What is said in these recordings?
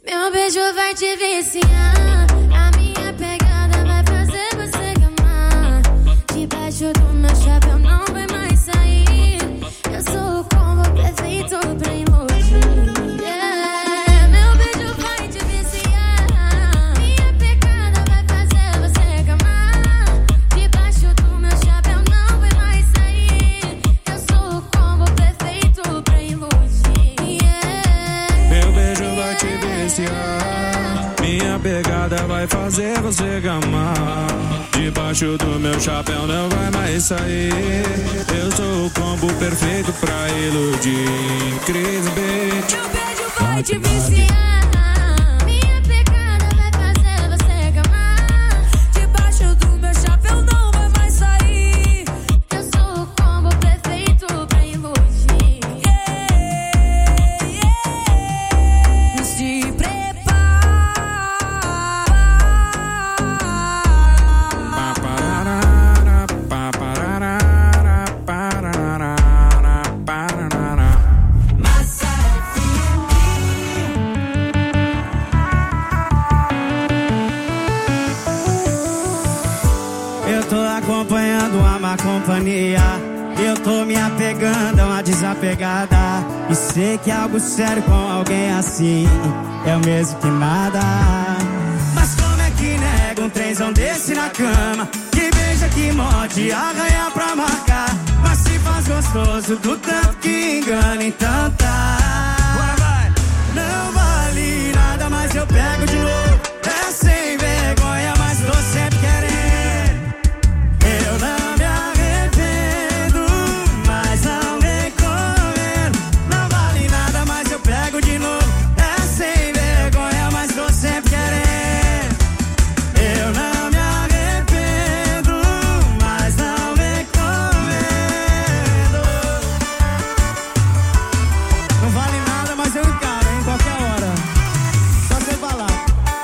Meu beijo vai te viciar, a minha pegada vai fazer você gamar. Debaixo do meu chapéu não vai mais sair. Eu sou o combo perfeito pra iludir. Yeah. Meu beijo vai te viciar, minha pegada vai fazer você gamar. Debaixo do meu chapéu não vai mais sair. Eu sou o combo perfeito pra iludir. Yeah. Meu beijo vai te viciar, minha pegada vai fazer você gamar. Debaixo do meu chapéu não vai mais sair. Eu sou o combo perfeito pra iludir. Cris Beat. Meu beijo vai te viciar, minha pegada vai fazer você gamar. Debaixo do meu chapéu não vai mais sair. Eu sou o combo perfeito pra iludir. Yeah, yeah. Se acompanhando a má companhia. Eu tô me apegando a uma desapegada. E sei que algo sério com alguém assim é o mesmo que nada. Mas como é que nega um trenzão desse na cama? Que beija, que morde, arranha pra marcar. Mas se faz gostoso do tanto que engana, então tá. Não vale nada, mas eu pego de novo. É sem vergonha, mas tô sempre querendo. Eu não me arrependo, mas não vem comendo. Não vale nada, mas eu pego de novo. É sem vergonha, mas tô sempre querendo. Eu não me arrependo, mas não vem comendo. Não vale nada, mas eu encaro, em qualquer hora. Só você falar.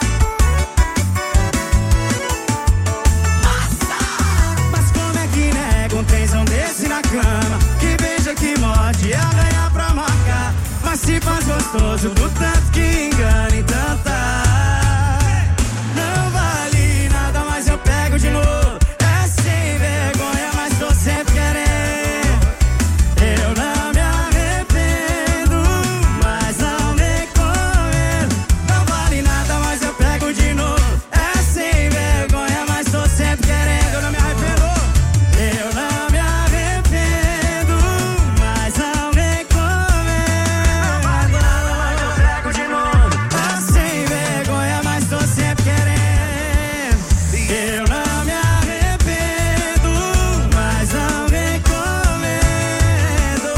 Um trenzão desse na cama, que beija, que morde, arranha pra marcar. Mas se faz gostoso do tanto que engana, então tá. Não vale nada, mas eu pego de novo. É sem vergonha, mas tô sempre querendo. Eu não me arrependo, mas não vem comendo. Não vale nada, mas eu pego de novo. É sem vergonha, mas tô sempre querendo. Eu não me arrependo. Eu não me arrependo, mas não vem comendo. Não vale nada, mas eu pego de novo. É sem vergonha, mas tô sempre querendo. Eu não me arrependo, mas não vem comendo.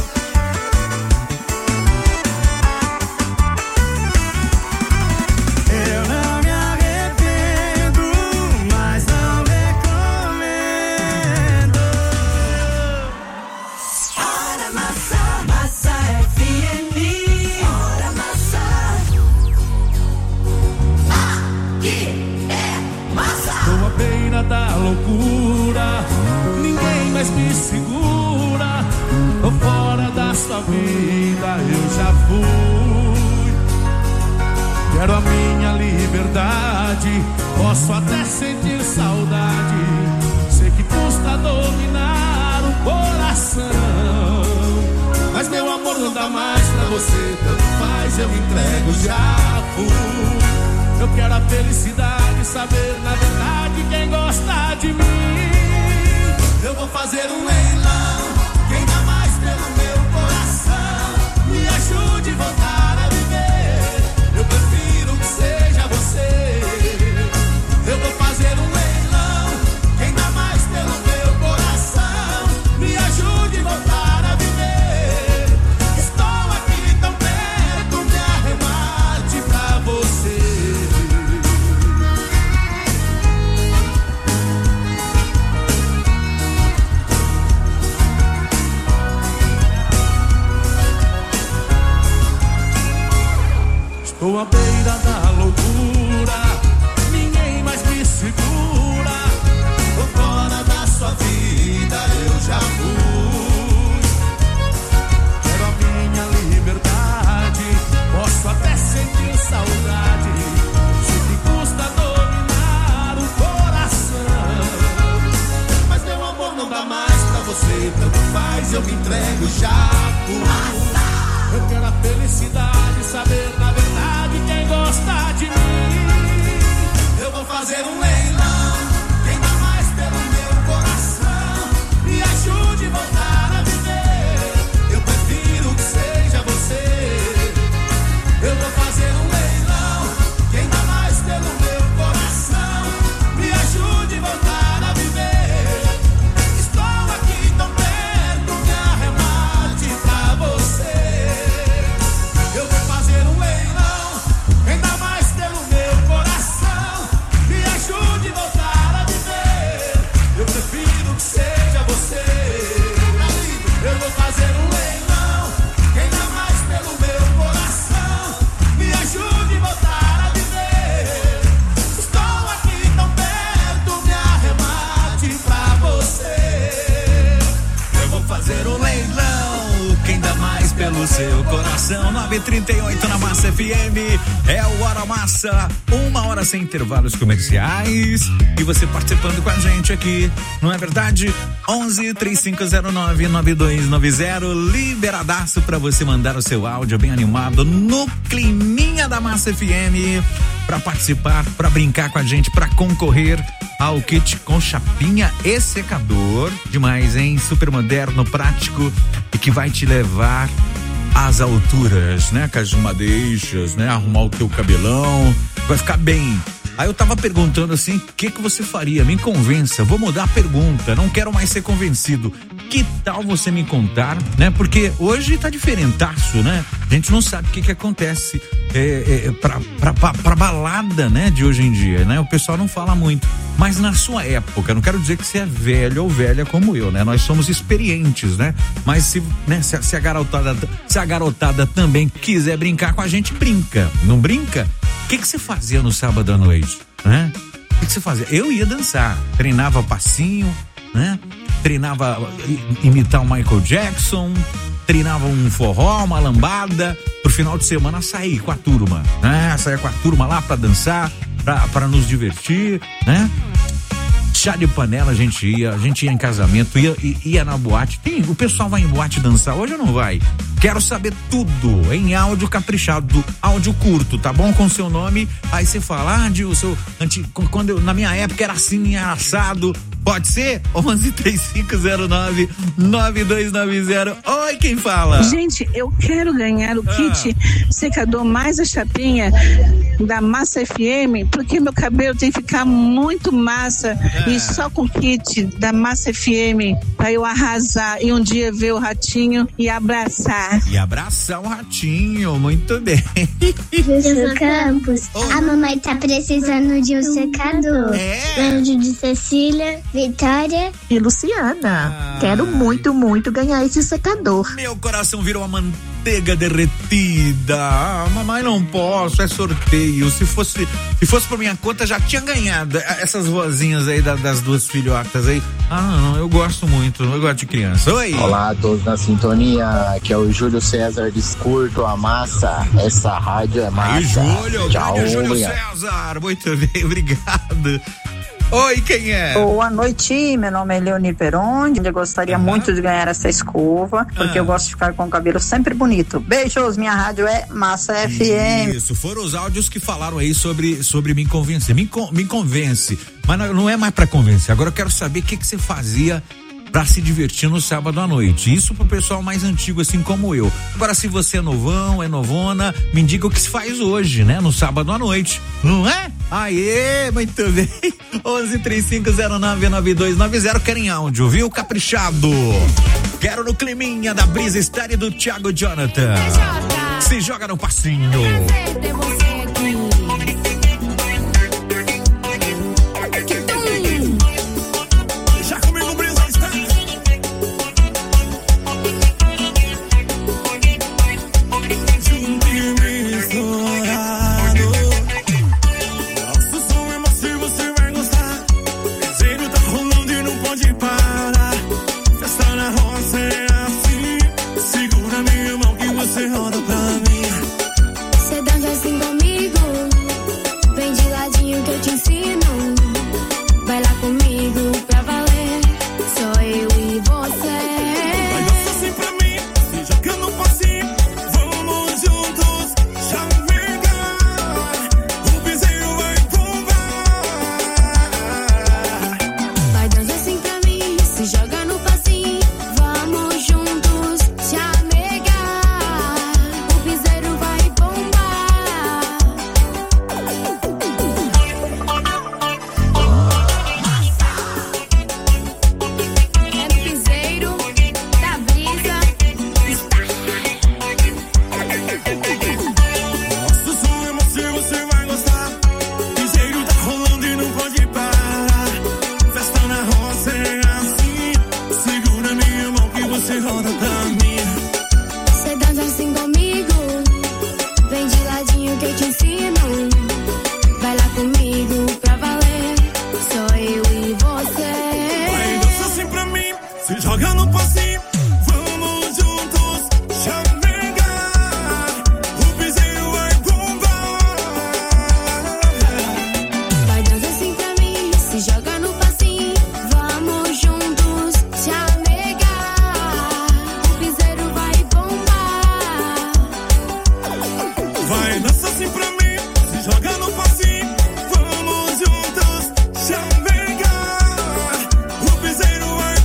Eu não me arrependo, mas não vem comendo. Hora Massa, Massa FM. Hora Massa. Aqui é Massa. Tô à beira da loucura, ninguém mais me segura. Tô fora da sua vida, eu já fui. Quero a minha liberdade, posso até sentir saudade. Sei que custa dominar o coração, mas meu amor não dá mais pra você. Tanto faz, eu entrego, já fui. Eu quero a felicidade, saber na verdade quem gosta de mim. Eu vou fazer um leilão, quem dá mais pelo meu coração. Me ajude a voltar a viver, eu prefiro que seja você. Eu vou fazer um leilão, quem dá mais pelo meu coração. Me ajude a voltar a viver. Estou aqui tão perto, me arremate pra você. Estou à beira da loucura, ninguém mais me segura. Tô fora da sua vida, eu já fui. Quero a minha liberdade, posso até sentir saudade. eu me entrego já por. Eu quero a felicidade, saber na verdade quem gosta de mim. Eu vou fazer um leilão, quem dá mais pelo meu coração, me ajude a voltar a viver. Eu prefiro que seja você. Eu vou fazer um leilão, quem dá mais pelo meu coração, me ajude a voltar a viver. Estou aqui tão perto, me arremate pra você. Eu vou fazer um leilão, quem dá mais pelo meu coração, me ajude a voltar a viver. Eu prefiro que seja você. Eu vou fazer um leilão, quem dá mais pelo meu coração, me ajude a voltar a viver. Estou aqui tão perto, me arremate pra você. Eu vou fazer um leilão, quem dá mais pelo seu coração. 9h38 na Massa FM, é o Hora Massa, 1 hora sem intervalos comerciais, e você participando com a gente aqui, não é verdade? 11-3509-9290, liberadaço pra você mandar o seu áudio bem animado no climinha da Massa FM, pra participar, pra brincar com a gente, pra concorrer ao kit com chapinha e secador. Demais, hein? Super moderno, prático e que vai te levar às alturas, né? Com as madeixas, né? Arrumar o teu cabelão, vai ficar bem. Aí eu tava perguntando assim, o que você faria? Me convença, vou mudar a pergunta, não quero mais ser convencido. Que tal você me contar, né? Porque hoje tá diferentaço, né? A gente não sabe o que acontece pra balada, né? De hoje em dia, né? O pessoal não fala muito. Mas na sua época, não quero dizer que você é velho ou velha como eu, né? Nós somos experientes, né? Mas se a garotada também quiser brincar com a gente, brinca. Não brinca? O que você fazia no sábado à noite, né? O que você fazia? Eu ia dançar, treinava passinho, né? Treinava imitar o Michael Jackson, treinava um forró, uma lambada. Pro final de semana sair com a turma, né? Sair com a turma lá pra dançar, pra nos divertir, né? Chá de panela a gente ia em casamento, ia na boate. O pessoal vai em boate dançar hoje ou não vai? Quero saber tudo em áudio caprichado, áudio curto, tá bom? Com seu nome, aí você fala, na minha época era assim, era assado. Pode ser? 11-3509-9290. Oi, quem fala? Gente, eu quero ganhar o kit secador mais a chapinha da Massa FM, porque meu cabelo tem que ficar muito massa e só com o kit da Massa FM pra eu arrasar e um dia ver o ratinho e abraçar. E abraçar o ratinho, muito bem. Wilson Campos, a mamãe tá precisando de um secador. Anjo de Cecília, Vitória e Luciana. Quero muito, muito ganhar esse secador. Meu coração virou uma manteiga derretida. Mamãe, não posso, é sorteio. Se fosse por minha conta, já tinha ganhado. Essas vozinhas aí das duas filhotas aí. Não, eu gosto muito, eu gosto de criança. Oi! Olá a todos na sintonia, aqui é o Júlio César, descurto a massa, essa rádio é massa. Aí, Júlio, tchau, Júlio César, muito bem, obrigado. Oi, quem é? Boa noite, meu nome é Leoni Peron. Eu gostaria muito de ganhar essa escova, porque eu gosto de ficar com o cabelo sempre bonito. Beijos, minha rádio é Massa FM. Isso, foram os áudios que falaram aí sobre me convencer. Me convence, mas não é mais pra convencer. Agora eu quero saber o que você fazia pra se divertir no sábado à noite. Isso pro pessoal mais antigo, assim como eu. Agora, se você é novão, é novona, me diga o que se faz hoje, né? No sábado à noite, não é? Aê, muito bem. 11-3509-9290. Querem áudio, viu? Caprichado. Quero no climinha da Brisa Estéreo do Thiago Jonathan. Se joga no passinho. Você dança assim com no que eu te ensino. Vai lá comigo pra valer, só eu e você. Vai, dança assim pra mim, se joga no passinho. Vamos juntos, chamegar. O piseiro vai bombar. Vai, dança assim pra mim, se joga no passinho. Vamos juntos, chamegar. O piseiro vai bombar. Vai, dança assim pra mim, se joga no passinho. Vamos juntos, chamegar. O piseiro vai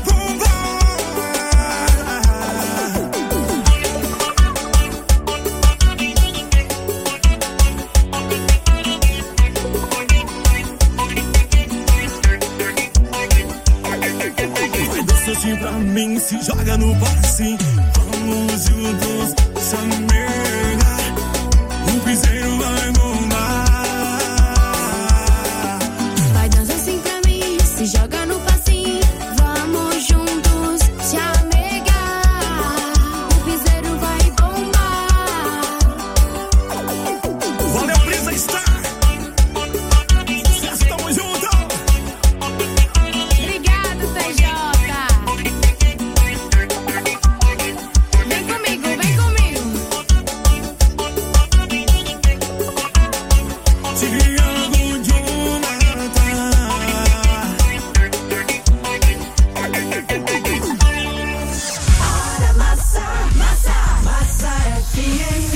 Vai, dança assim pra mim, se joga no passinho. Vamos juntos, chamegar. O piseiro vai bombar. Vai, dança assim pra mim, se joga no passinho. Vamos juntos, chamegar. O piseiro vai bombar. Valeu, Brisa Star. Sucesso, tamo junto. Obrigado, TJ. Vem comigo, vem comigo. Tiago Jonathan. Hora Massa, Massa, Massa FM.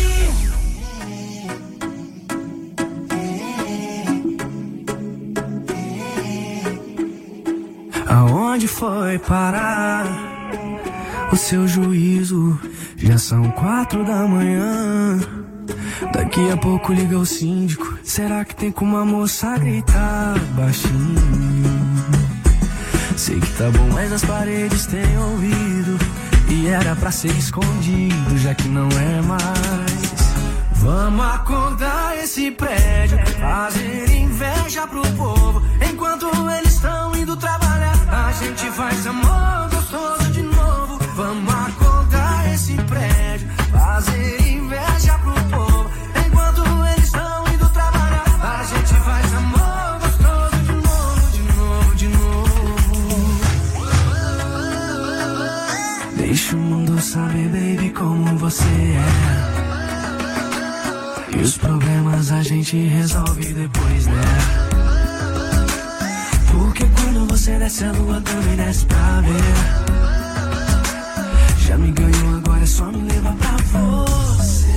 Aonde foi parar o seu juízo? Já são 4 da manhã. Daqui a pouco liga o síndico. Será que tem como a moça gritar baixinho? Sei que tá bom, mas as paredes têm ouvido. E era pra ser escondido, já que não é mais. Vamos acordar esse prédio, fazer inveja pro povo. Enquanto eles estão indo trabalhar, a gente faz amor gostoso de novo. Vamos acordar esse prédio, fazer inveja pro povo. Enquanto eles estão indo trabalhar, a gente faz amor gostoso de novo, de novo, de novo. Deixa o mundo saber, baby, como você é. E os problemas a gente resolve depois, né? Porque quando você desce a lua também desce pra ver. Já me ganhou, agora é só me levar pra você.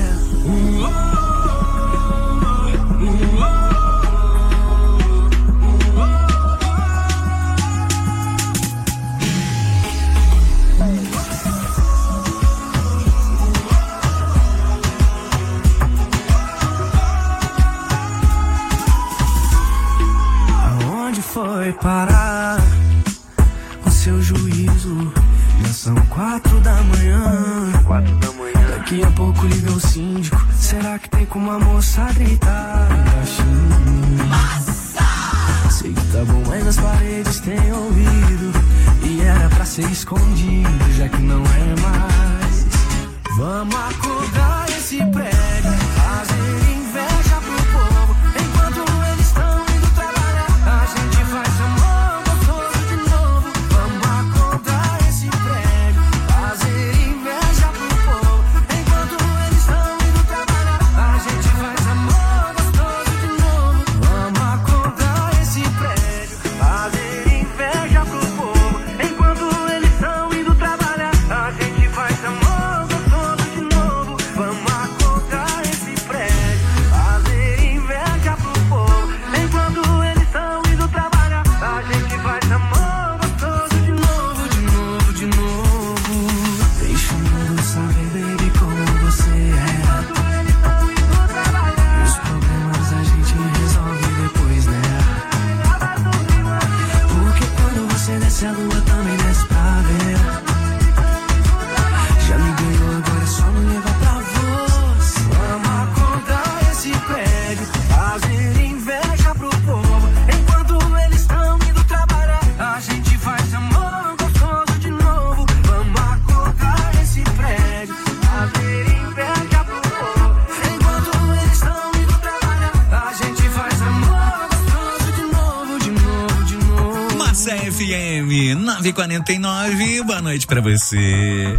Aonde foi parar o seu juízo? Já são 4 da manhã. Daqui a pouco liga o síndico. Será que tem como a moça gritar baixinho? Sei que tá bom, mas as paredes têm ouvido. E era pra ser escondido, já que não é mais. Vamos acordar esse prédio, fazer inveja pro povo. Enquanto eles estão indo trabalhar, a gente faz amor gostoso de novo. Vamos acordar esse prédio, fazer inveja pro povo. Enquanto eles estão indo trabalhar, a gente faz amor gostoso de novo. Vamos acordar esse prédio, fazer inveja pro povo. Enquanto eles estão indo trabalhar, a gente faz amor gostoso de novo. Vamos acordar FM 949. Boa noite pra você.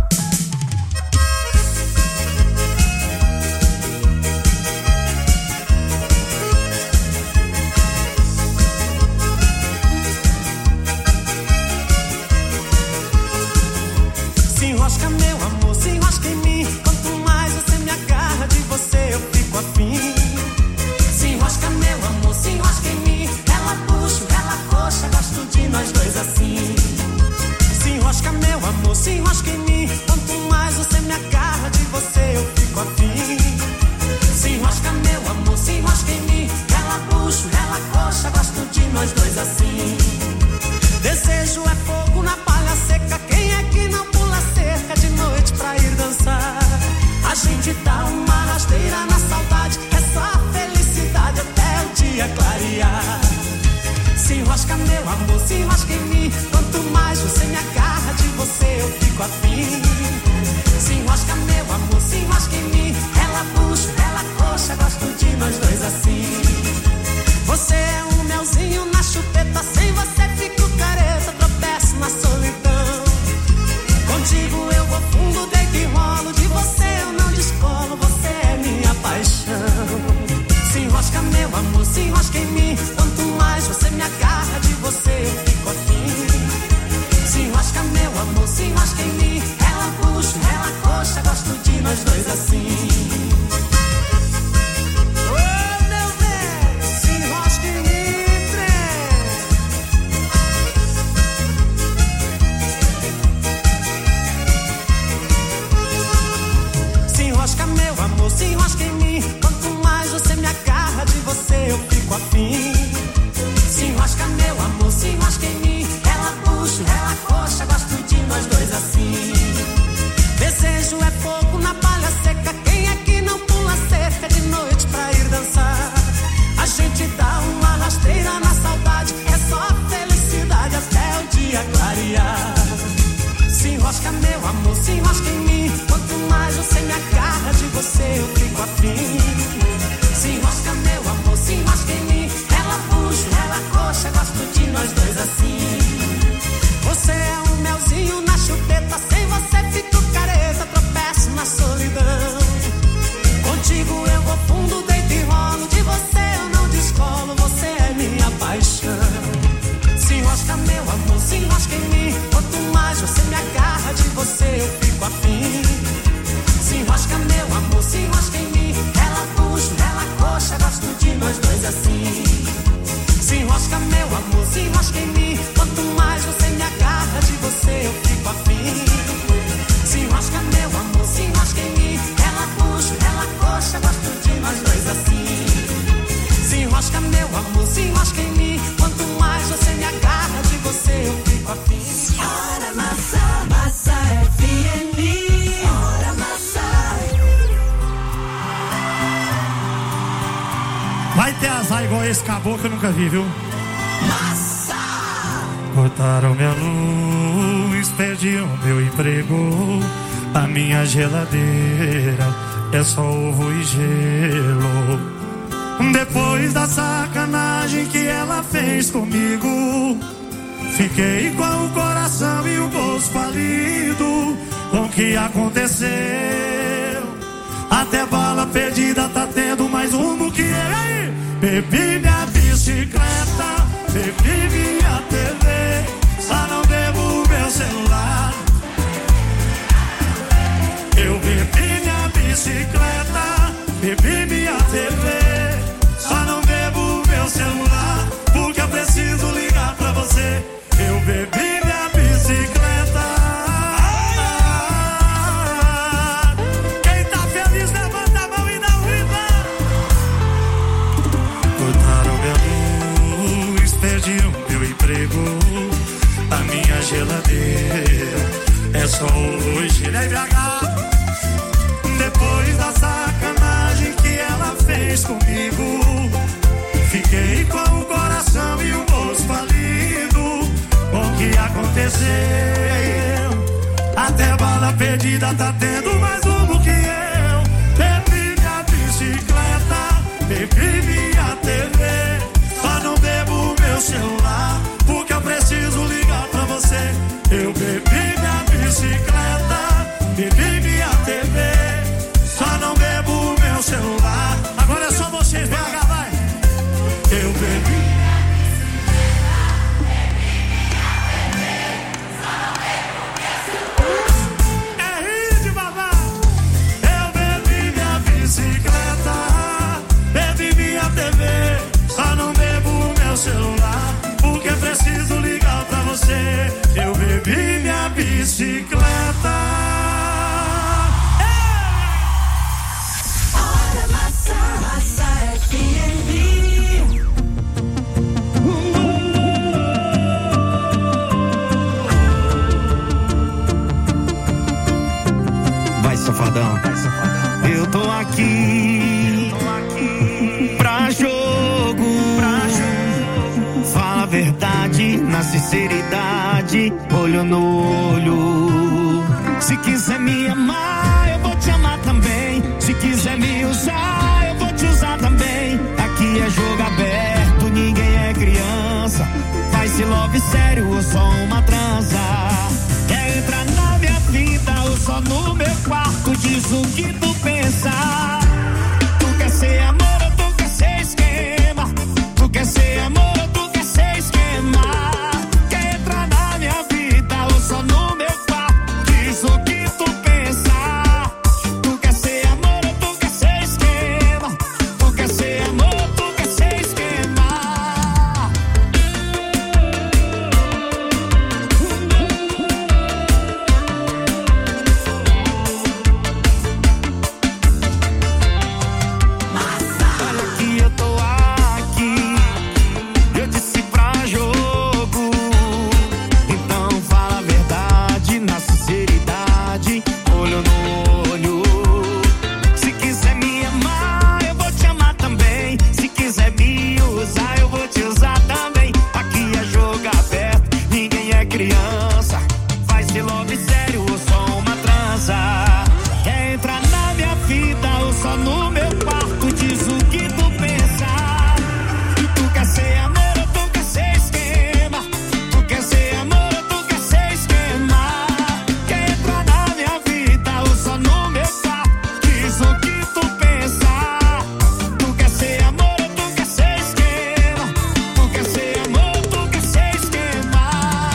Se enrosca, meu amor, se enrosca em mim. Quanto mais você me agarra, de você eu fico afim. Se enrosca, meu amor, se enrosca em mim. Ela puxa, ela coxa, gosto de nós dois assim. Se enrosca, meu amor, se enrosca em mim. Quanto mais você me agarra, de você eu fico afim. Se enrosca, meu amor, se enrosca em mim. Ela puxa, ela coxa, gosto de nós dois assim. Desejo é fogo na palha seca. Quem é que não pula cerca de noite pra ir dançar? A gente dá uma rasteira na saudade. É só felicidade até o dia clarear. Se enrosca, meu amor, se enrosca em mim. Quanto mais você me agarra, de você eu fico afim. Se enrosca, meu amor, se enrosca em mim. Ela puxa, ela coxa, gosto de nós dois assim. Você é um melzinho na chupeta. Sem você fico careta, tropeço na solidão. Contigo eu vou fundo, deito e rolo. De você eu não descolo, você é minha paixão. Se enrosca, meu amor, se enrosca em mim. Quanto mais você me agarra, de você eu fico afim. Se enrosca, meu amor, se enrosca em mim. Ela puxa, ela coxa, gosto de nós dois assim. Oh, meu bem, se enrosca em mim, trem. Se enrosca, meu amor, se enrosca em mim. Quanto mais você me agarra, de você eu fico afim. Se enrosca, meu amor, se enrosca em mim. Ela puxa, ela coxa, gosto de nós dois assim. Desejo é fogo na palha seca. Quem é que não pula cerca de noite pra ir dançar? A gente dá uma rasteira na saudade. É só felicidade até o dia clarear. Se enrosca, meu amor, se enrosca em mim. Quanto mais você me agarra, de você eu fico afim. Se enrosca, meu amor, se enrosca em mim. Ela puxa, ela coxa, gosto de nós dois assim. Você é um melzinho na chupeta. Sem você fico careta, tropeço na solidão. Contigo eu vou fundo, deito e rolo. De você eu não descolo, você é minha paixão. Se enrosca, meu amor, se enrosca em mim. Quanto mais você me agarra, de você eu fico afim. Se enrosca, meu amor, se enrosca em mim. Ela puxa, ela coxa, gosto de nós dois assim. Se enrosca, meu amor, se enrosca em mim. Quanto mais você me agarra, de você eu fico afim. Se enrosca, meu amor, se enrosca em mim. Ela puxa, ela coxa, gosto de nós dois assim. Se enrosca, meu amor, se enrosca em mim. Quanto mais você me agarra, de você eu fico afim. Hora Massa, Massa FM. Hora Massa. Vai ter azar igual esse caboclo que eu nunca vi, viu? Massa. Cortaram minha luz, perdiam meu emprego. A minha geladeira é só ovo e gelo. Depois da sacanagem que ela fez comigo, fiquei com o coração e o bolso falido. Com o que aconteceu? Até bala perdida tá tendo mais rumo que eu. Bebi minha bicicleta, bebi minha TV, só não bebo meu celular. Eu bebi minha bicicleta, bebi minha TV, só não bebo meu celular, porque eu preciso ligar pra você. Eu bebi minha bicicleta. Quem tá feliz levanta a mão e dá um grito. Cortaram minha luz, perdiam meu emprego. A minha geladeira é só hoje. Depois da sacanagem que ela fez comigo, fiquei com o coração e o bolso falido. Com o que aconteceu? Até bala perdida tá tendo mais rumo que eu. Bebi minha bicicleta, bebi minha TV, só não bebo meu celular, porque eu preciso ligar pra você. safadão. Eu tô aqui pra jogo. Fala a verdade, na sinceridade, olho no olho. Se quiser me amar, eu vou te amar também. Se quiser me usar, eu vou te usar também. Aqui é jogo aberto, ninguém é criança. Faz se love sério ou só uma transa. Quer entrar na minha vida ou só no meu quarto? Diz o que tu pensa. Tu quer ser amor ou tu quer ser esquema? Tu quer ser amor ou tu quer ser esquema? Quer entrar na minha vida ou só no meu quarto? Diz o que tu pensa. Tu quer ser amor ou tu quer ser esquema? Tu quer ser amor ou tu quer ser esquema? Olha que eu tô aqui, eu disse pra jogo. Então fala a verdade, na sinceridade, olho no olho. Se quiser me amar, eu vou te amar também. Se quiser me usar, eu vou te usar também. Aqui é jogo aberto, ninguém é criança. Faz se love sério ou só uma transa. Quer entrar na minha vida ou só no meu quarto? Diz o que tu pensa. Tu quer ser amor ou tu quer ser esquema? Tu quer ser amor ou tu quer ser esquema? Quer entrar na minha vida ou só no meu quarto? Diz o que tu pensa. Tu quer ser amor ou tu quer ser esquema? Tu quer ser amor ou tu quer ser esquema?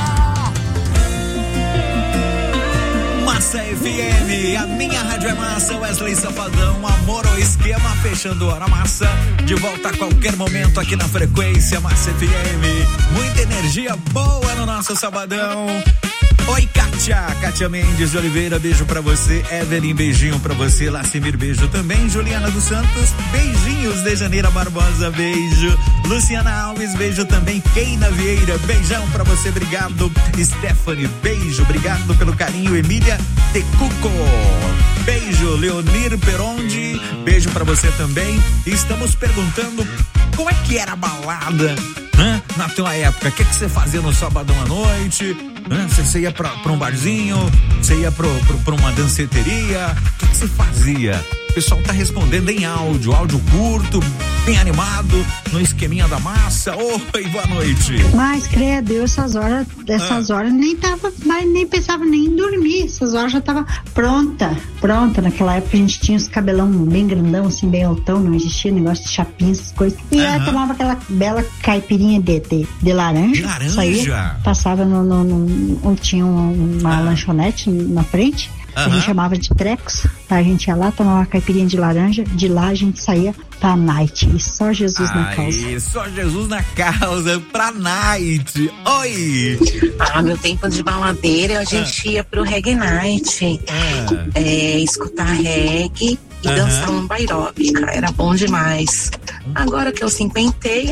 Massa FM, a minha rádio é massa. Wesley Safadão, amor ou esquema, fechando hora massa. De volta a qualquer momento aqui na frequência Massa FM. Muita energia boa no nosso sabadão. Oi, Kátia Mendes de Oliveira, beijo pra você. Evelyn, beijinho pra você. Lacimir, beijo também. Juliana dos Santos, beijinhos. De Janeira Barbosa, beijo. Luciana Alves, beijo também. Keina Vieira, beijão pra você, obrigado. Stephanie, beijo, obrigado pelo carinho. Emília Tecuco, beijo. Leonir Perondi, beijo pra você também. Estamos perguntando como é que era a balada, né? Na tua época, o que você fazia no sabadão à noite? Você ia pra um barzinho, você ia pra uma danceteria, o que você fazia? O pessoal tá respondendo em áudio curto, bem animado, no esqueminha da massa. Oi, boa noite. Mas, credo, eu essas horas nem pensava nem em dormir, essas horas já tava pronta. Naquela época a gente tinha os cabelão bem grandão, assim, bem altão, não existia negócio de chapinha, essas coisas. E ela tomava aquela bela caipirinha de laranja. Laranja? Saía, passava onde tinha uma lanchonete na frente. A gente chamava de trecos, a gente ia lá, tomava uma caipirinha de laranja, de lá a gente saía pra night, e só Jesus na causa. Só Jesus na causa, pra night. Oi! Meu tempo de baladeira, a gente ia pro reggae night, escutar reggae e dançar uma aeróbica, era bom demais. Agora que eu cinquentei,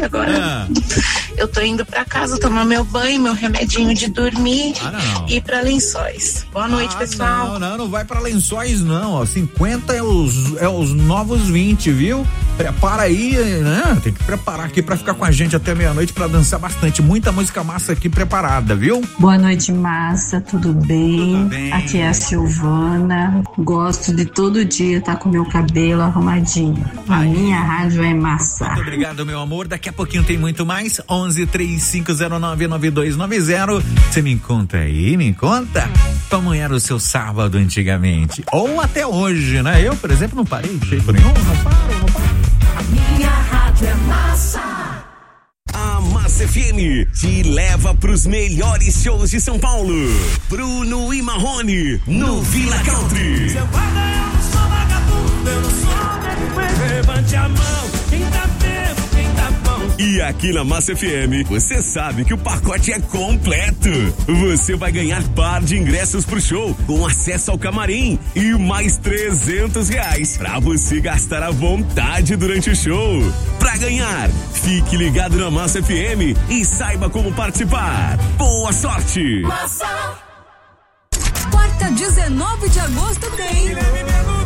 eu tô indo pra casa tomar meu banho, meu remedinho de dormir e ir pra Lençóis. Boa noite, pessoal. Não vai pra Lençóis não, ó, 50 é os novos 20, viu? Prepara aí, né? Tem que preparar aqui pra ficar com a gente até meia-noite pra dançar bastante. Muita música massa aqui preparada, viu? Boa noite, massa, tudo bem? Tudo bem. Aqui é a Silvana. Gosto de todo dia estar com meu cabelo arrumadinho. A minha rádio é massa. Muito obrigado, meu amor. Daqui a pouquinho tem muito mais. 1135099290. Você me conta aí, me conta como era o seu sábado antigamente. Ou até hoje, né? Eu, por exemplo, não parei de jeito nenhum. Não paro. A minha rádio é massa. A Massa FM te leva pros melhores shows de São Paulo. Bruno e Marrone no Vila Country. Você vai ganhar, eu não sou vagabundo, eu não sou levante a mão, quem tá bebo, quem tá bom. E aqui na Massa FM, você sabe que o pacote é completo. Você vai ganhar par de ingressos pro show, com acesso ao camarim e mais R$300 pra você gastar à vontade durante o show. Pra ganhar, fique ligado na Massa FM e saiba como participar. Boa sorte! Massa! Quarta, 19 de agosto tem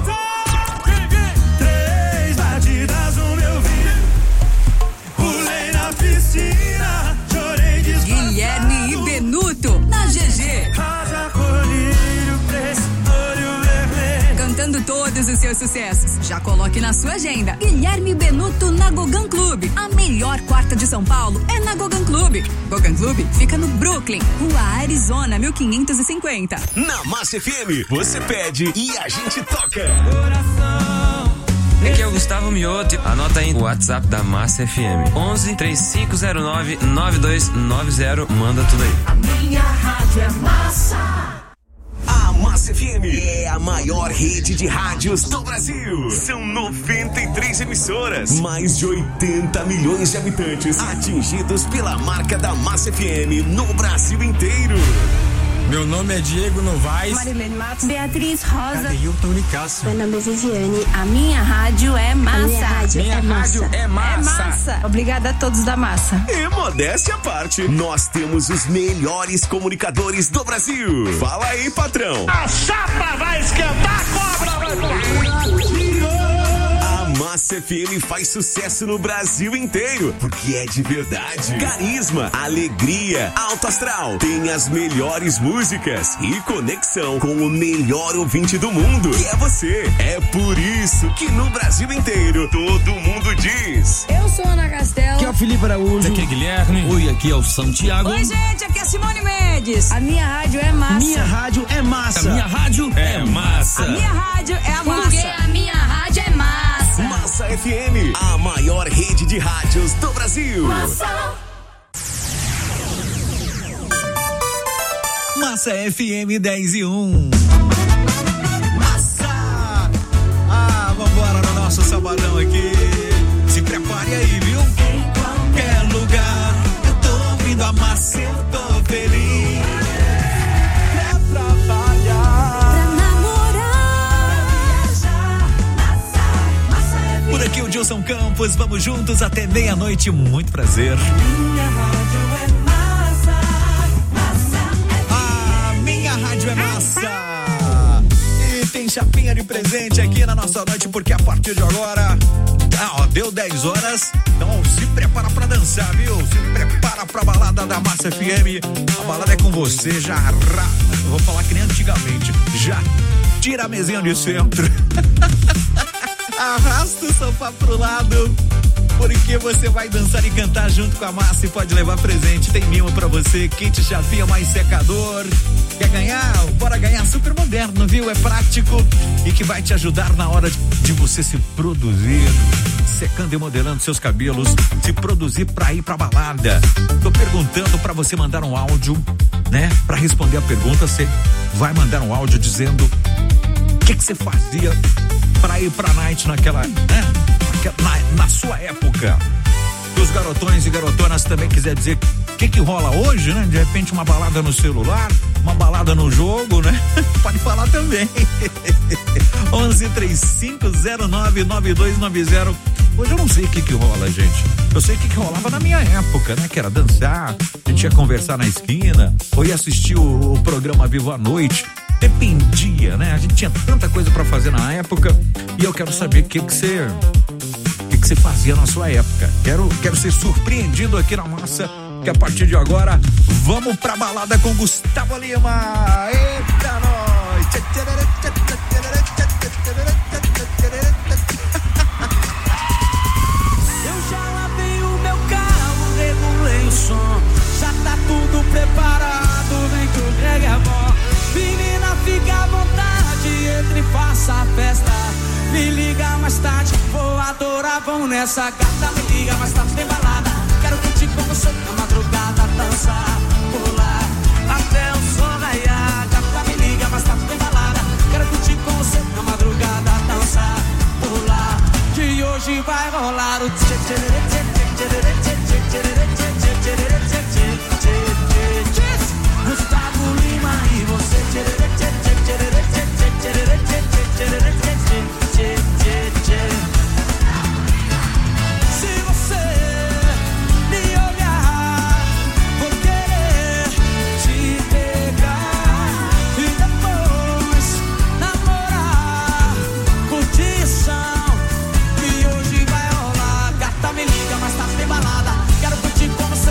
seus sucessos. Já coloque na sua agenda. Guilherme Benuto na Gogan Club. A melhor quarta de São Paulo é na Gogan Club. Gogan Club fica no Brooklyn, Rua Arizona, 1550. Na Massa FM, você pede e a gente toca. Aqui é o Gustavo Miotti. Anota aí o WhatsApp da Massa FM. 11 3509 9290. Manda tudo aí. A minha rádio é massa. A Massa FM é a maior rede de rádios do Brasil. São 93 emissoras, mais de 80 milhões de habitantes atingidos pela marca da Massa FM no Brasil inteiro. Meu nome é Diego Novaes. Marilene Matos. Beatriz Rosa. Adeilton Nicasso. Meu nome é Viviane. A minha rádio é massa. Minha rádio é massa. É massa. Obrigada a todos da Massa. E modéstia à parte, nós temos os melhores comunicadores do Brasil. Fala aí, patrão. A chapa vai esquentar, a cobra vai A Massa FM faz sucesso no Brasil inteiro, porque é de verdade. Carisma, alegria, alto astral, tem as melhores músicas e conexão com o melhor ouvinte do mundo, que é você. É por isso que no Brasil inteiro, todo mundo diz: eu sou Ana Castela. Aqui é o Felipe Araújo. Aqui é Guilherme. Oi, aqui é o Santiago. Oi, gente, aqui é Simone Mendes. A minha rádio é massa. Minha rádio é massa. A minha rádio é massa. A minha rádio é a massa. Porque a minha rádio é massa. Massa FM, a maior rede de rádios do Brasil. Massa FM 10 e 1. Massa! Vambora no nosso sabadão aqui. Se prepare aí, viu? Em qualquer lugar, eu tô ouvindo a massa, eu tô feliz. Pra trabalhar, pra namorar, viajar. Por aqui o Gilson Campos, vamos juntos até meia-noite, muito prazer. Minha rádio é massa. Minha rádio é massa. E tem chapinha de presente aqui na nossa noite, porque a partir de agora, deu 10 horas, então se prepara pra dançar, viu? Se prepara pra balada da Massa FM. A balada é com você, já eu vou falar que nem antigamente, já tira a mesinha de centro. Arrasta o sofá pro lado, porque você vai dançar e cantar junto com a Massa e pode levar presente. Tem mimo pra você, kit chapinha mais secador. Quer ganhar? Bora ganhar, super moderno, viu? É prático e que vai te ajudar na hora de você se produzir, secando e modelando seus cabelos, se produzir pra ir pra balada. Tô perguntando pra você mandar um áudio, né? Pra responder a pergunta, você vai mandar um áudio dizendo o que você fazia pra ir pra night naquela, né? Na sua época. Se os garotões e garotonas também quiser dizer o que rola hoje, né? De repente uma balada no celular, uma balada no jogo, né? Pode falar também. 1135099290. Hoje eu não sei o que rola, gente. Eu sei o que rolava na minha época, né? Que era dançar, a gente ia conversar na esquina, ou ia assistir o programa Vivo à Noite. Dependia, né? A gente tinha tanta coisa pra fazer na época e eu quero saber o que você fazia na sua época. Quero ser surpreendido aqui na Massa, que a partir de agora vamos pra balada com Gustavo Lima. Eita, nós! Eu já lavei o meu carro, regulei o som, já tá tudo preparado, vem que o Greg é bom. Menina, fica à vontade, entre e faça a festa. Me liga mais tarde, vou adorar, vamos nessa gata. Me liga mais tarde, tem balada. Quero curtir com você na madrugada, dançar, pular, até o sol raiar. Gata, me liga mais tarde, tem balada. Quero curtir com você na madrugada, dançar, pular. Que hoje vai rolar o tchê tchê tchê tchê tchê tchê tchê tchê. Gustavo Lima e você tchê tchê tchê tchê tchê tchê tchê tchê. Se você me olhar, vou querer te pegar e depois namorar, curtição. E hoje vai rolar. Gata, me liga, mas tá sem balada. Quero curtir com você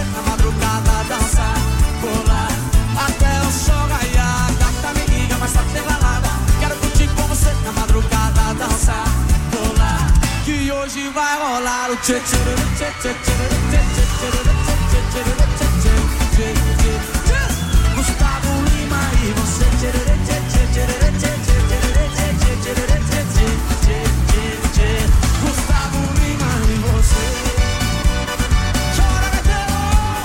tchê, tchê, tchê, tchê, tchê, tchê. Gustavo Lima e você. Tchê, tchê, tchê, tchê, tchê, tchê. Gustavo Lima e você. Chora, Betelo.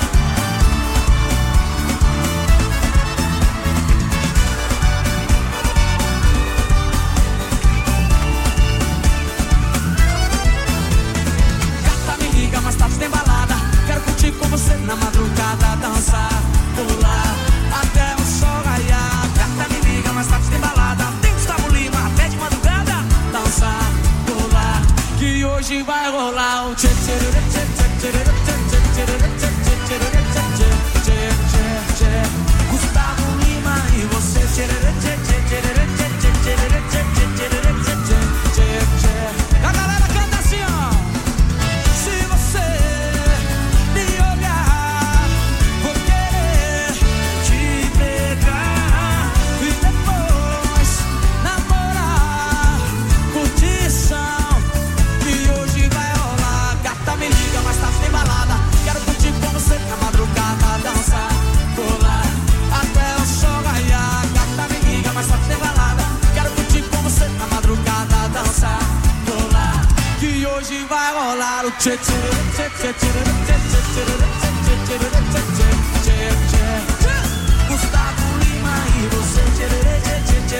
Gata, me liga, mas tarde tem balada. Quero curtir com você na madrugada, dançar, pular até o sol raiar. Gata, me liga, mas tarde tem balada. Tem Gustavo Lima até de madrugada, dançar, pular, que hoje vai rolar o tchê, tchê, tchê, tchê, tchê, tchê, tchê, tchê, tchê, tchê. Gustavo Lima e você. Tchê, tchê, tchê, tchê, tchê, tchê, tchê, tchê, tchê. A galera canta assim, ó. Se você me olhar, vou querer te pegar e depois namorar. Curtição que hoje vai rolar. Gata, me liga, mas tarde tem balada. Quero curtir com você na madrugada, dançar, pular até o sol raiar. Gata, me liga, mas tarde tem balada. Quero curtir com você na madrugada, dançar, pular, que hoje vai rolar o tchê, tchê, tchê, tchê, tchê, tchê, tchê, tchê. Gustavo Lima e você. Tchê, tchê, tchê, tchê,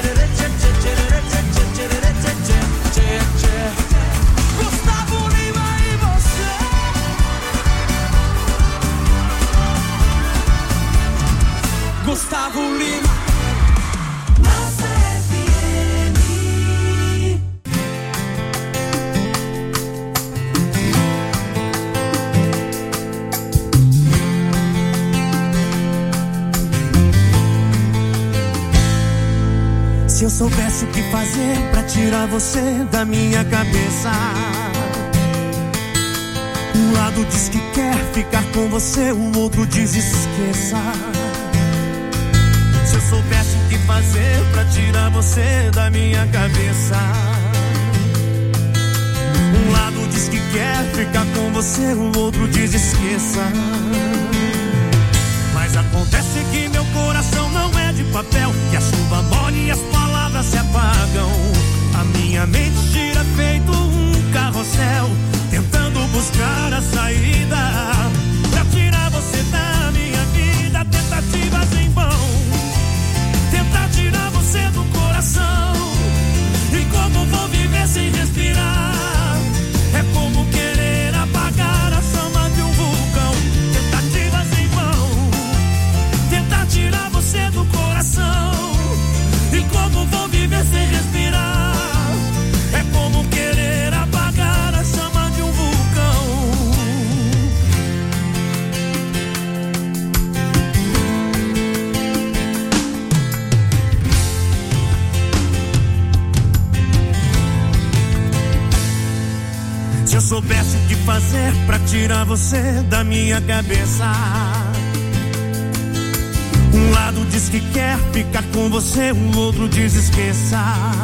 tchê, tchê. Gustavo Lima e você. Gustavo Lima. Massa FM. Se eu soubesse o que fazer pra tirar você da minha cabeça. Um lado diz que quer ficar com você, o outro diz esqueça. Se eu soubesse o que fazer pra tirar você da minha cabeça. Um lado diz que quer ficar com você, o outro diz esqueça. Mas acontece que meu coração não é de papel, que a chuva molha e as palavras se apagam. A minha mente gira feito um carrossel, tentando buscar a saída pra tirar você da minha vida. Tentativas em vão, tentar tirar você do coração. E como vou viver sem respirar? É como querer apagar a chama de um vulcão. Tentativas em vão, tentar tirar você do coração. E como vou viver sem respirar? É como querer apagar a chama de um vulcão. Se eu soubesse o que fazer pra tirar você da minha cabeça. Um lado diz que quer ficar com você, o outro diz esqueça.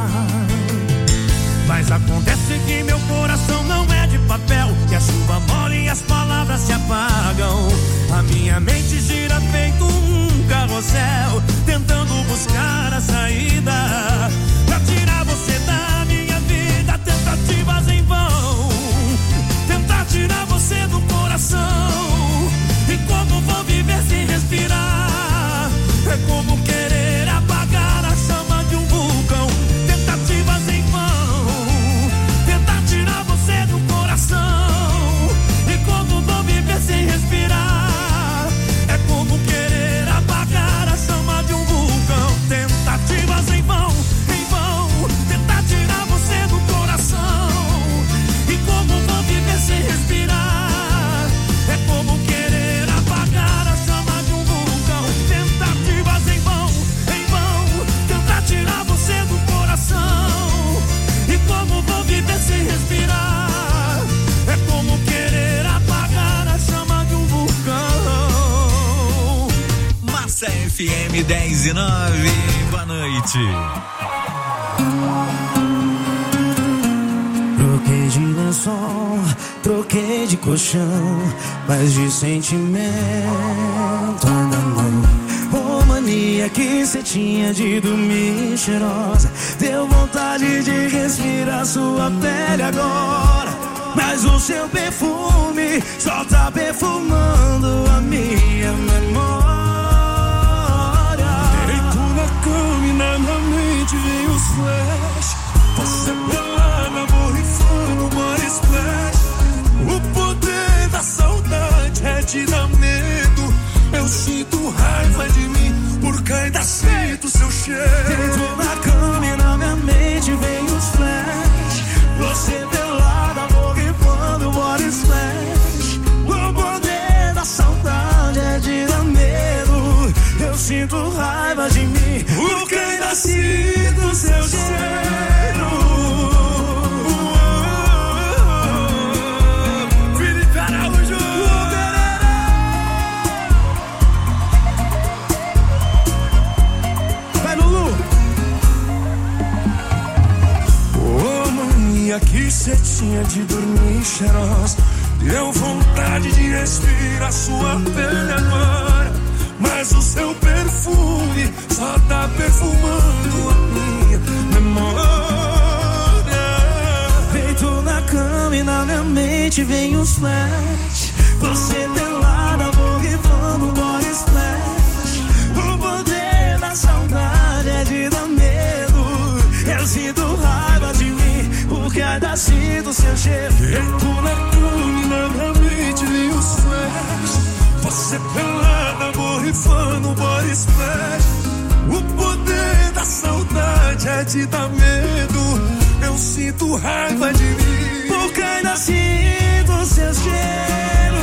Mas acontece que meu coração não é de papel, que a chuva molha e as palavras se apagam. A minha mente gira feito um carrossel, tentando buscar a saída pra tirar você da minha vida. Tentativas em vão, tentar tirar você do coração. E como vou viver sem respirar? É como querer apagar a chama de um vulcão. Tentativas em vão, tentar tirar você do coração. E como vou viver sem respirar? É como querer apagar a chama de um vulcão. Tentativas em vão, tentar tirar você do coração. E como vou viver sem respirar? É como querer apagar a chama de um vulcão. Tentativas em vão, tentar tirar você do coração. E como vou viver sem respirar? É como querer apagar a chama de um vulcão. Massa FM 10:09, boa noite. Troquei de lençol troquei de colchão, mas de sentimento ainda não. Ô mania que cê tinha de dormir cheirosa, deu vontade de respirar sua pele agora, mas o seu perfume só tá perfumando a minha memória. Deito na cama e na minha mente vem os flash, você pelada, borrifando, body splash. O poder da saudade é te dar medo. Eu sinto raiva de mim, porque ainda sinto seu cheiro. Deito na cama e na minha mente vem os flash, você pelada, borrifando, body splash. O poder da saudade é te dar medo. Eu sinto raiva de mim, porque ainda sinto seu cheiro. Felipe Araújo. Vai, Lulu. Ô mania que cê tinha de dormir cheirosa, deu vontade de respirar sua pele agora, mas o seu perfume só tá perfumando a minha memória. Deito na cama e na minha mente vem os flash, você pelada, borrifando, body splash. O poder da saudade é de dar medo. Eu sinto raiva de mim, porque ainda sinto seu cheiro. Deito na cama e na minha mente vem os flash, você pelada, borrifando, body splash. O poder da saudade é te dar medo. Eu sinto raiva de mim, porque ainda sinto seu cheiro.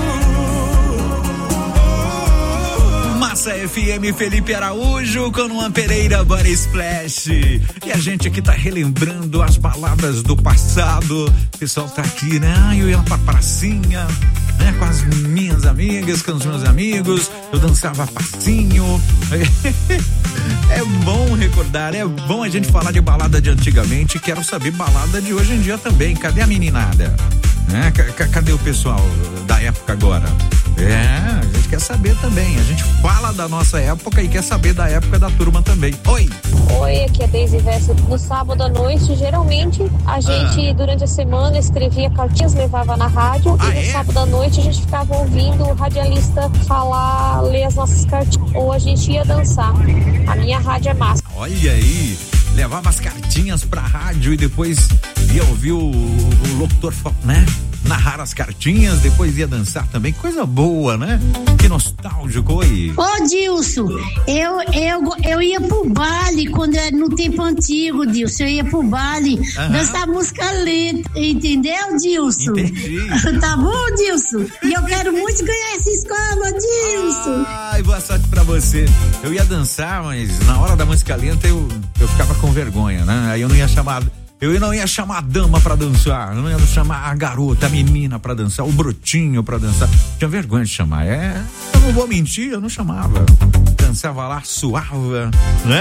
Massa FM, Felipe Araújo com Luan Pereira, Body Splash. E a gente aqui tá relembrando as baladas do passado. O pessoal tá aqui, né? Eu ia pra pracinha, né? Com as minhas amigas, com os meus amigos. Eu dançava passinho. É bom recordar, é bom a gente falar de balada de antigamente. Quero saber balada de hoje em dia também. Cadê a meninada? Né? Cadê o pessoal da época agora? A gente quer saber também. A gente fala da nossa época e quer saber da época da turma também. Oi! Oi, aqui é a Deise Vessa. No sábado à noite, geralmente, a gente, durante a semana, escrevia cartinhas, levava na rádio. E no sábado à noite, a gente ficava ouvindo o radialista falar, ler as nossas cartinhas. Ou a gente ia dançar. A minha rádio é massa. Olha aí! Levava as cartinhas pra rádio e depois ia ouvir o locutor, né? Narrar as cartinhas, depois ia dançar também. Coisa boa, né? Que nostálgico, oi. Ô, Dilson, eu ia pro baile quando era no tempo antigo, Dilson. Eu ia pro baile dançar música lenta, entendeu, Dilson? Entendi. Tá bom, Dilson? E eu quero muito ganhar essa escola, Dilson. Ai, boa sorte pra você. Eu ia dançar, mas na hora da música lenta eu ficava com vergonha, né? Aí eu não ia chamar a dama pra dançar, eu não ia chamar a garota, a menina pra dançar, o brotinho pra dançar. Tinha vergonha de chamar, eu não vou mentir, eu não chamava. Dançava lá, suava, né?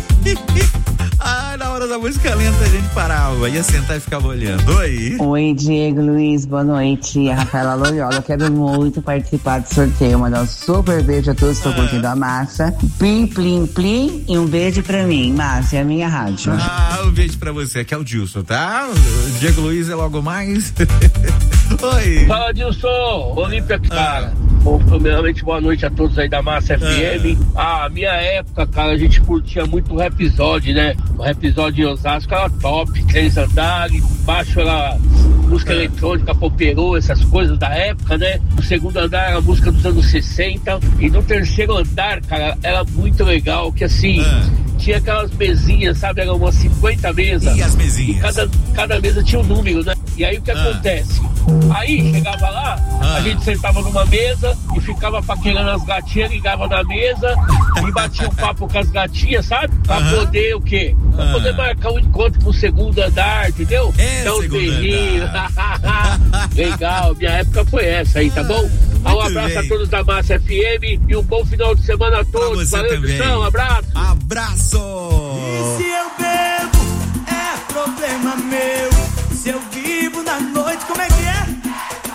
Na hora da música lenta a gente parava, ia sentar e ficava olhando. Oi. Oi, Diego, Luiz, boa noite. A Rafaela Loyola, quero muito participar do sorteio. Mandar um super beijo a todos que estão curtindo a massa. Plim, plim, plim e um beijo pra mim, Massa, é a minha rádio. Um beijo pra você, que é o Dilson, tá? O Diego Luiz é logo mais. Oi. Fala, Dilson, Olímpia, cara. Bom, primeiramente, boa noite a todos aí da Massa FM. Minha época, cara, a gente curtia muito o Rhapsody, né? O Rhapsody em Osasco era top, 3 andares, baixo era música eletrônica, poperô, essas coisas da época, né? O segundo andar era música dos anos 60 e no terceiro andar, cara, era muito legal, que assim, tinha aquelas mesinhas, sabe? Eram umas 50 mesas. E as mesinhas? E cada mesa tinha um número, né? E aí o que acontece? Aí chegava lá, a gente sentava numa mesa e ficava paquerando as gatinhas, ligava na mesa e batia um papo com as gatinhas, sabe? Pra poder o quê? Pra poder marcar um encontro pro segundo andar, entendeu? Então, berrinho. Legal, minha época foi essa aí, tá bom? Um abraço a todos da Massa FM e um bom final de semana a todos. Valeu, Cristão, abraço. Abraço. E se eu bebo, é problema meu. Se eu vivo na noite, como é que é?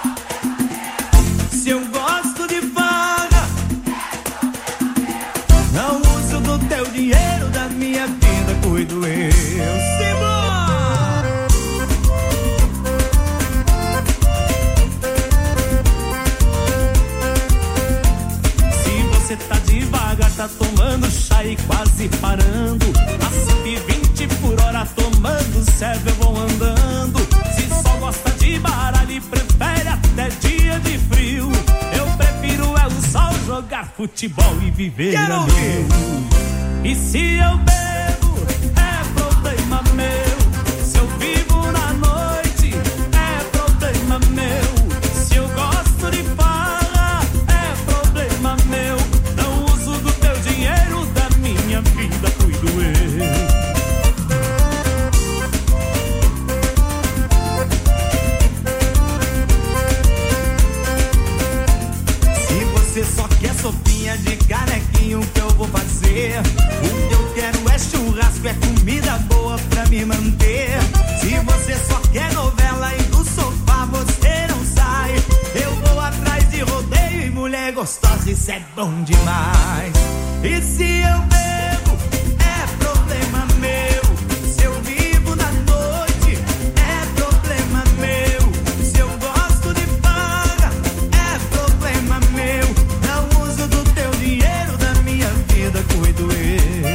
aí quase parando. A 120 por hora tomando serve, eu vou andando. Se só gosta de baralho e prefere até dia de frio, eu prefiro é o sol, jogar futebol e viver a mil. E se eu bebo, é problema meu. Se eu vivo na noite, é problema meu. Se eu gosto de farra, é problema meu. Não uso do teu dinheiro, da minha vida cuido eu. Se você só quer sopinha de canequinho, o que eu vou fazer? O que eu quero é churrasco, é comida boa pra me manter. Se você só quer novela e do sofá você não sai, eu vou atrás de rodeio e mulher gostosa, isso é bom demais. E se eu bebo, é problema meu. Se eu vivo na noite, é problema meu. Se eu gosto de farra, é problema meu. Não uso do teu dinheiro, da minha vida cuido eu.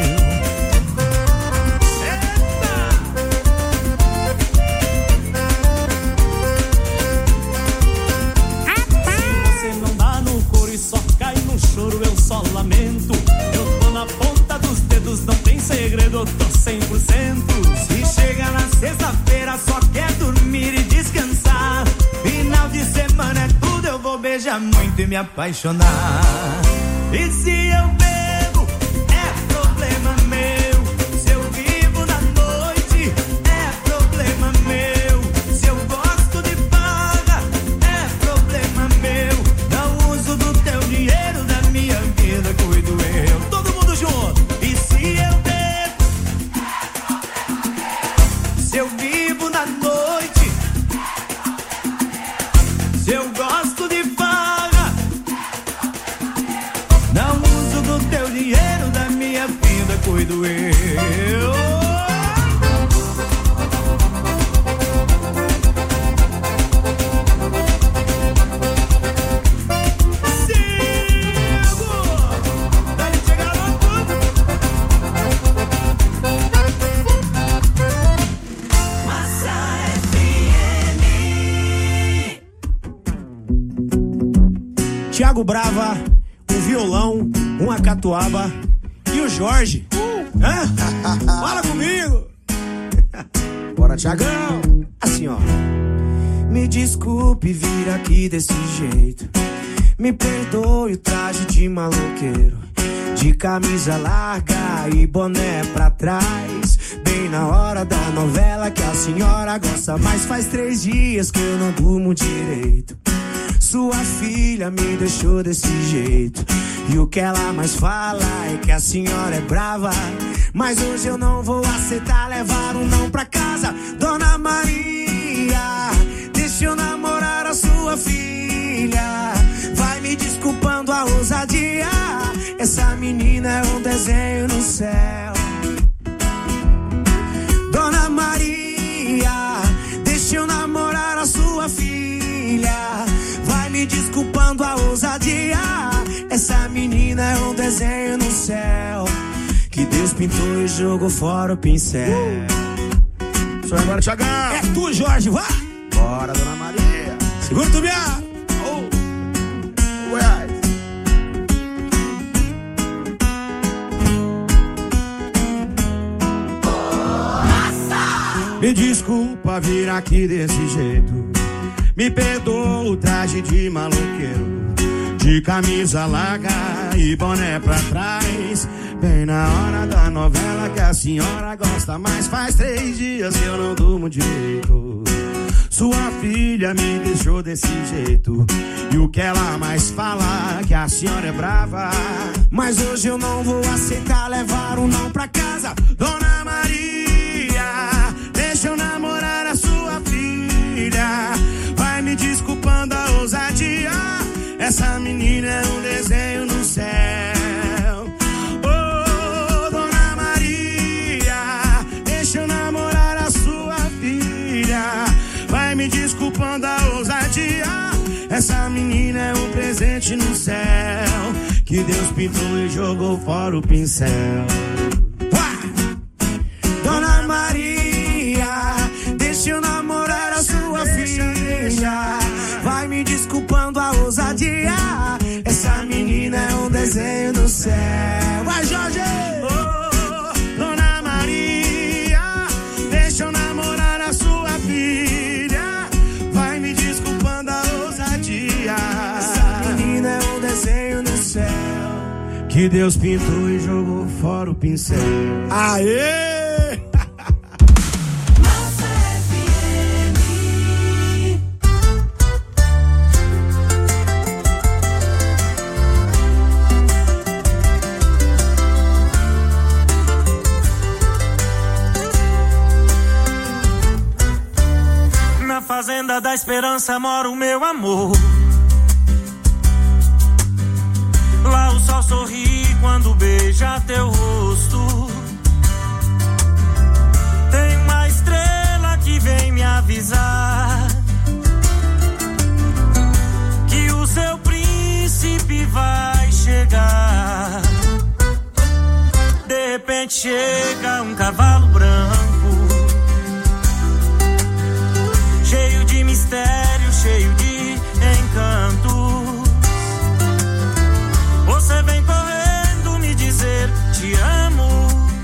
Choro, eu só lamento. Eu tô na ponta dos dedos, não tem segredo, eu tô 100%. Se chega na sexta-feira, só quer dormir e descansar. Final de semana é tudo, eu vou beijar muito e me apaixonar. E se eu bebo, é problema meu. Se eu vivo na noite, é problema meu. Se eu gosto de farra, é problema meu. Não uso do teu dinheiro, da minha vida cuido eu. Todo mundo junto. E se eu bebo, se eu vivo na noite, se eu gosto de farra, não uso do teu dinheiro, da minha vida cuido eu. Thiago Brava, um violão, uma catuaba e o Jorge. Fala comigo! Bora, Thiagão! Assim, ó. Me desculpe vir aqui desse jeito. Me perdoe o traje de maloqueiro, de camisa larga e boné pra trás, bem na hora da novela que a senhora gosta. Mas faz 3 dias que eu não durmo direito. Sua filha me deixou desse jeito, e o que ela mais fala é que a senhora é brava. Mas hoje eu não vou aceitar levar um não pra casa. Dona Maria, deixa eu namorar a sua filha. Vai me desculpando a ousadia, essa menina é um desenho no céu. Dona Maria, deixa eu namorar a sua filha. Vai me desculpando a ousadia, essa menina é um desenho no céu, que Deus pintou e jogou fora o pincel. Só agora, Thiagão. É tu, Jorge, vai! Bora, Dona Maria. Segura o tubiá. Goiás. Me desculpa vir aqui desse jeito. Me perdoa o traje de maloqueiro, de camisa larga e boné pra trás, bem na hora da novela que a senhora gosta. Mas faz 3 dias que eu não durmo direito. Sua filha me deixou desse jeito, e o que ela mais fala é que a senhora é brava. Mas hoje eu não vou aceitar levar um não pra casa. Dona Maria, deixa eu namorar a sua filha. Vai me desculpando a ousadia, essa menina é um desenho no céu. Oh, Dona Maria, deixa eu namorar a sua filha. Vai me desculpando a ousadia, essa menina é um presente no céu, que Deus pintou e jogou fora o pincel. Dona Maria, deixa eu namorar a sua filha. Vai me desculpando a ousadia, essa menina é um desenho do céu. Vai, Jorge! Oh, Dona Maria, deixa eu namorar a sua filha. Vai me desculpando a ousadia, essa menina é um desenho do céu, que Deus pintou e jogou fora o pincel. Aê! Na fazenda da esperança mora o meu amor. Lá o sol sorri quando beija teu rosto. Tem uma estrela que vem me avisar que o seu príncipe vai chegar. De repente chega um cavalo branco, cheio de mistério, cheio de encanto. Você vem correndo me dizer te amo.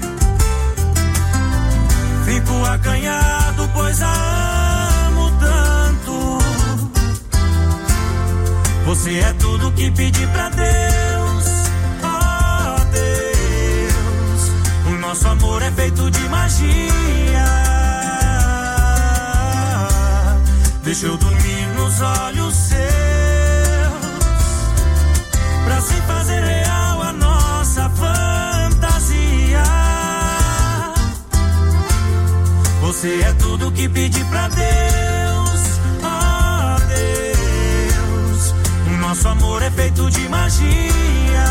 Fico acanhado, pois a amo tanto. Você é tudo que pedi pra Deus. Oh Deus, o nosso amor é feito de magia. Deixa eu dormir nos olhos seus, pra se fazer real a nossa fantasia. Você é tudo que pedi pra Deus. Oh Deus, o nosso amor é feito de magia.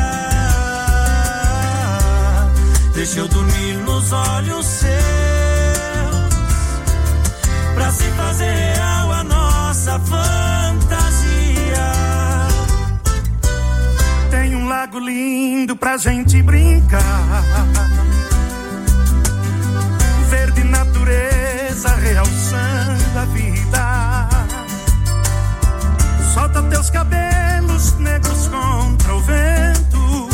Deixa eu dormir nos olhos seus, pra se fazer real a nossa fantasia. Tem um lago lindo pra gente brincar, verde natureza realçando a vida. Solta teus cabelos negros contra o vento,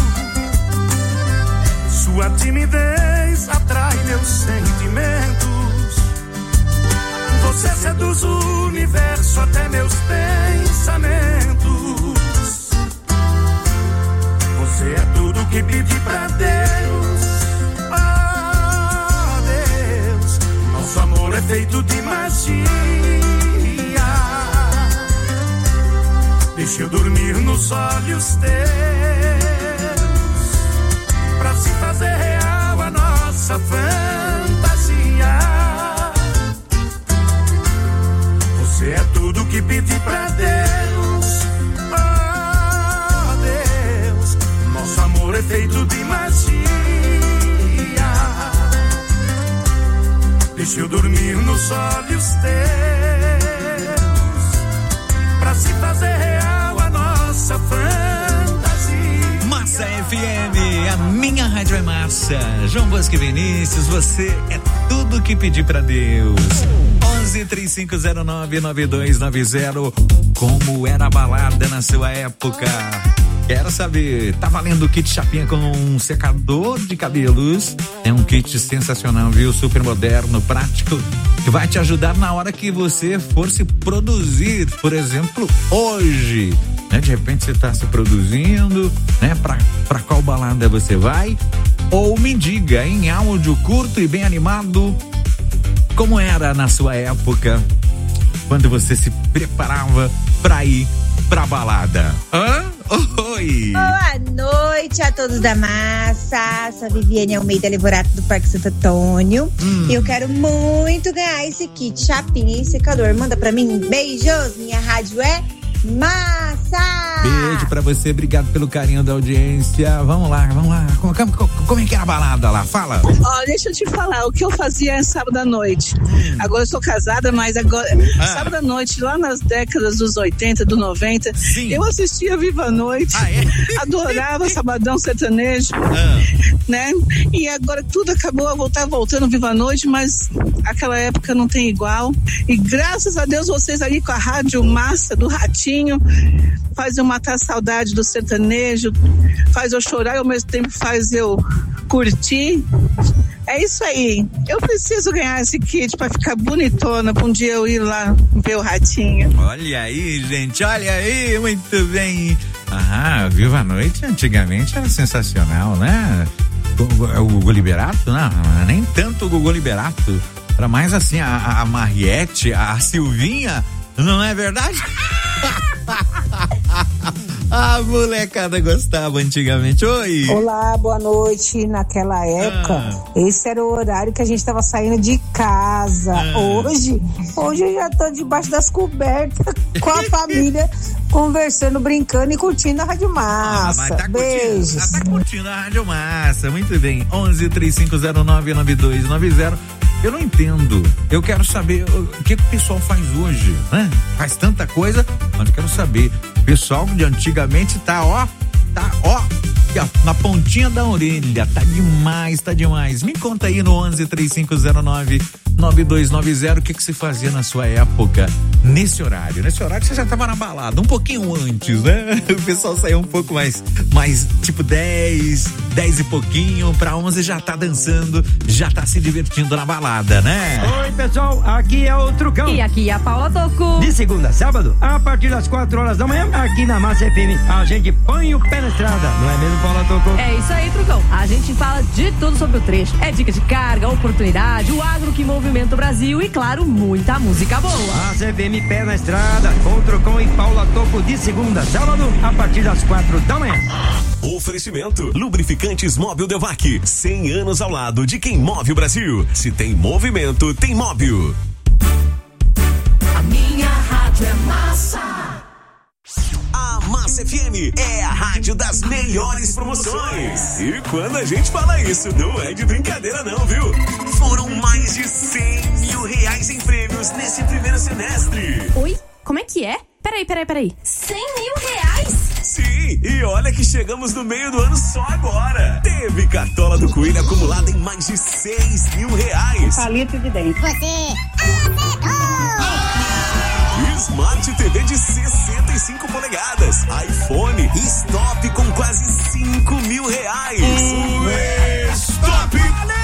sua timidez atrai meus sentimentos. Você seduz o universo até meus pensamentos. Você é tudo que pedi pra Deus. Oh Deus, nosso amor é feito de magia. Deixa eu dormir nos olhos teus, pra se fazer real a nossa fantasia. Você é tudo que pedi pra Deus. Oh Deus, nosso amor é feito de magia. Deixa eu dormir nos olhos teus, pra se fazer real a nossa fantasia. Massa FM, a minha rádio é massa. João Bosco e Vinícius, você é tudo que pedi pra Deus. 1135099290. Como era a balada na sua época? Quero saber. Tá valendo o kit Chapinha com um secador de cabelos. É um kit sensacional, viu? Super moderno, prático, que vai te ajudar na hora que você for se produzir. Por exemplo, hoje, né? De repente você tá se produzindo, né? Pra qual balada você vai? Ou me diga em áudio curto e bem animado, como era na sua época, quando você se preparava pra ir pra balada? Hã? Oi! Boa noite a todos da massa. Sou a Viviane Almeida Levorato do Parque Santo Antônio. Eu quero muito ganhar esse kit Chapinha e secador. Manda pra mim. Beijos, minha rádio é massa! Beijo pra você, obrigado pelo carinho da audiência. Vamos lá. Como é que é a balada lá? Fala. Ó, deixa eu te falar, o que eu fazia sábado à noite. Agora eu sou casada, mas agora sábado à noite, lá nas décadas dos 80, do 90, eu assistia Viva a Noite. Adorava Sabadão Sertanejo, né? E agora tudo acabou, voltando Viva a Noite, mas aquela época não tem igual. E graças a Deus vocês ali com a Rádio Massa do Ratinho faz eu matar a saudade do sertanejo, faz eu chorar e ao mesmo tempo faz eu curtir. É isso aí. Eu preciso ganhar esse kit pra ficar bonitona pra um dia eu ir lá ver o Ratinho. Olha aí, gente, olha aí, muito bem. Viva a Noite antigamente era sensacional, né? O Gugu Liberato, não, nem tanto o Gugu Liberato. Era mais assim, a Mariette, a Silvinha, não é verdade? A molecada gostava antigamente. Oi! Olá, boa noite. Naquela época, esse era o horário que a gente estava saindo de casa. Hoje eu já tô debaixo das cobertas com a família, conversando, brincando e curtindo a Rádio Massa. Beijos. Tá curtindo a Rádio Massa, muito bem. 11-3509-9290. Eu não entendo. Eu quero saber o que o pessoal faz hoje, né? Faz tanta coisa, mas eu quero saber. O pessoal de antigamente tá na pontinha da orelha. Tá demais. Me conta aí no 11-3509-9290 o que se fazia na sua época, nesse horário. Nesse horário você já tava na balada, um pouquinho antes, né? O pessoal saiu um pouco mais tipo 10 e pouquinho pra 11 já tá dançando, já tá se divertindo na balada, né? Oi, pessoal, aqui é o Trucão. E aqui é a Paula Toco. De segunda a sábado, a partir das 4 horas da manhã, aqui na Massa FM, a gente põe o pé na estrada, não é mesmo, Paula Toco? É isso aí, Trucão. A gente fala de tudo sobre o trecho. É dica de carga, oportunidade, o agro que movimenta o Brasil e, claro, muita música boa. Massa FM, pé na estrada, com o Trucão e Paula Toco de segunda a sábado, a partir das 4 da manhã. Oferecimento: Lubrificantes Móbil Delvac, 100 anos ao lado de quem move o Brasil. Se tem movimento, tem Móbil. A minha rádio é Massa. A Massa FM é a rádio das melhores promoções. E quando a gente fala isso, não é de brincadeira não, viu? Foram mais de 100 mil reais em prêmios nesse primeiro semestre. Oi? Como é que é? Peraí. 100 mil reais? Sim, e olha que chegamos no meio do ano só agora. Teve cartola do Coelho acumulada em mais de 6 mil reais. Palito de dente. Você Smart TV de 65 polegadas. iPhone Stop com quase 5 mil reais. Stop!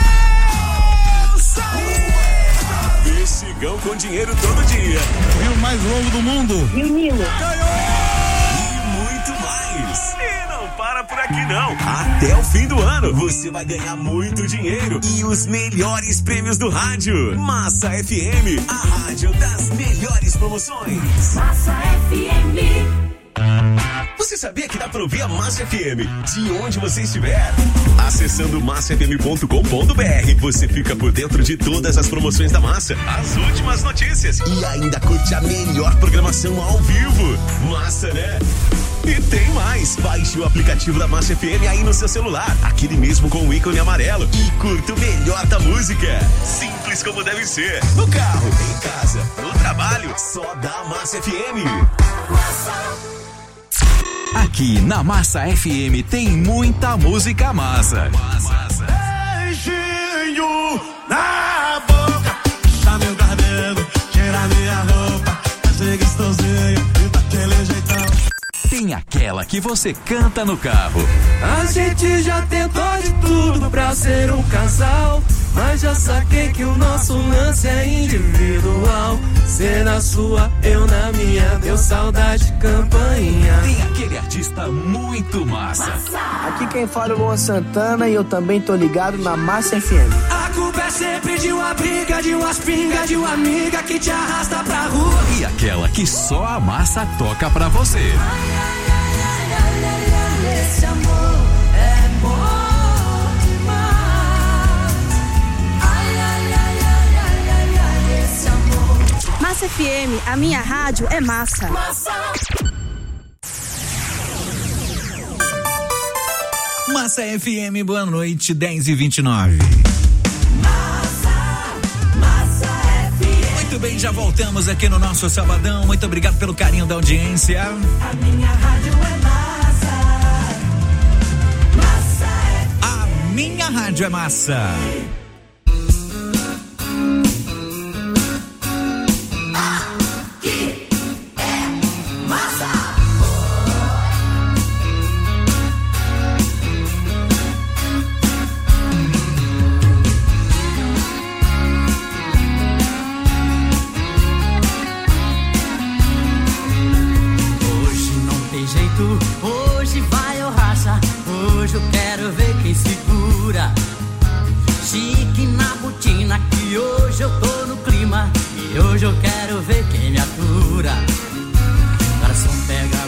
Mexigão com dinheiro todo dia. Rio mais longo do mundo. Rio Nilo. E muito mais. E não para por aqui não. Até o fim do ano você vai ganhar muito dinheiro e os melhores prêmios do rádio. Massa FM, a rádio das melhores promoções. Massa FM. Você sabia que dá pra ouvir a Massa FM de onde você estiver? Acessando massafm.com.br, você fica por dentro de todas as promoções da Massa, as últimas notícias e ainda curte a melhor programação ao vivo. Massa, né? E tem mais. Baixe o aplicativo da Massa FM aí no seu celular, aquele mesmo com o ícone amarelo, e curta o melhor da música. Simples como deve ser. No carro, em casa, no trabalho, só dá Massa FM. Aqui na Massa FM tem muita música massa. Beijinho na boca, puxa meu cabelo, tira minha roupa, achei gostosinho e daquele jeitão. Tem aquela que você canta no carro. A gente já tentou de tudo pra ser um casal, mas já saquei que o nosso lance é individual. Cê na sua, eu na minha, deu saudade, campainha. Tem aquele artista muito massa. Aqui quem fala é o Luan Santana e eu também tô ligado na Massa FM. A culpa é sempre de uma briga, de umas pingas, de uma amiga que te arrasta pra rua. E aquela que só a Massa toca pra você. Esse amor é bom demais. Esse amor. Massa FM, a minha rádio é massa. Massa FM, boa noite, 10h29. Muito bem, já voltamos aqui no nosso sabadão. Muito obrigado pelo carinho da audiência. A minha rádio é massa. A minha rádio é massa. Hoje vai ou racha, hoje eu quero ver quem segura. Chique na botina, que hoje eu tô no clima. E hoje eu quero ver quem me atura. Garçom pega